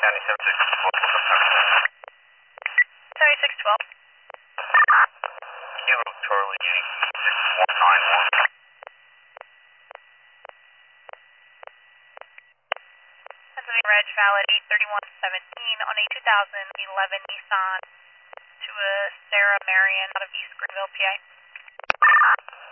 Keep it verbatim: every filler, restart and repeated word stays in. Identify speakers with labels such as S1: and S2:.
S1: seventy-six twelve.
S2: Kilo Charlie Yankee six one nine one.
S1: Pennsylvania Reg valid eight thirty-one seventeen on a two thousand eleven Nissan to a Sarah Marion out of East Greenville, P A.